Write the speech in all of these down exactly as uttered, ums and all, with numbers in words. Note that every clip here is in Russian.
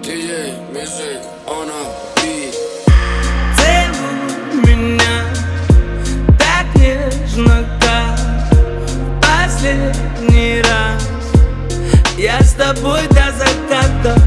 ди джей Music on a beat. Целуй меня так нежно, как последний раз. Я с тобой до заката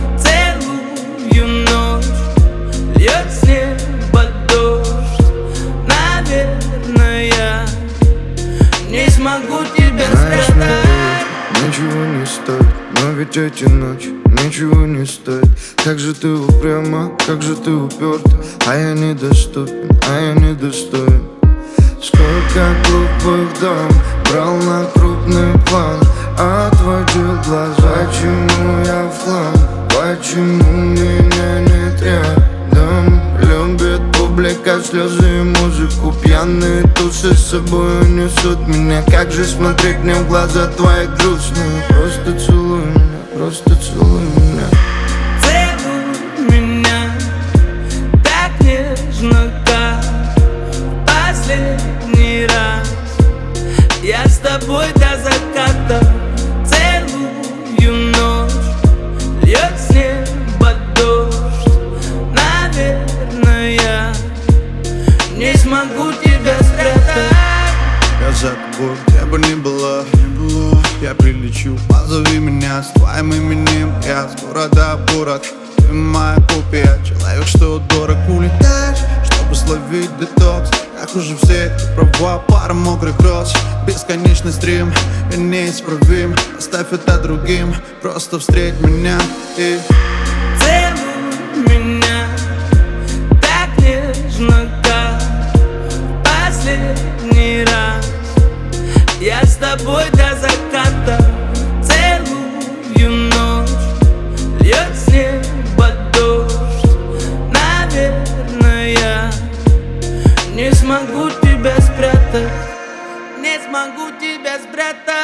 целую ночь. Льет с неба дождь. Наверное, я не смогу тебя спрятать. Ничего не стоит, но ведь эти ночи ничего не стоит. Как же ты упряма, как же ты уперта, а я недоступен, а я недостоин. Сколько глупых дам брал на крупный план, отводил глаза, почему я в хлам, почему меня нет рядом. Любит публика, слезы и музыку, пьяные тусы с собой несут меня. Как же смотреть мне в глаза твои грустные? Просто целуй меня, просто целуй меня. Целуй меня так нежно, как последний раз. Я с тобой до заката целую ночь. Льет с неба дождь. Наверное, я не смогу тебя спрятать. Я за тобой, где бы ни была, я прилечу, позови меня с твоим именем. Я с города в город, ты моя копия. Человек, что дорог, улетаешь, чтобы словить детокс. Как уже все, ты права, пара мокрых роз. Бесконечный стрим, я неисправим. Оставь это другим, просто встреть меня и целуй меня так нежно, как последний раз. Я с тобой до заката целую ночь. Льет с неба дождь. Наверное, я не смогу тебя спрятать. Не смогу тебя спрятать.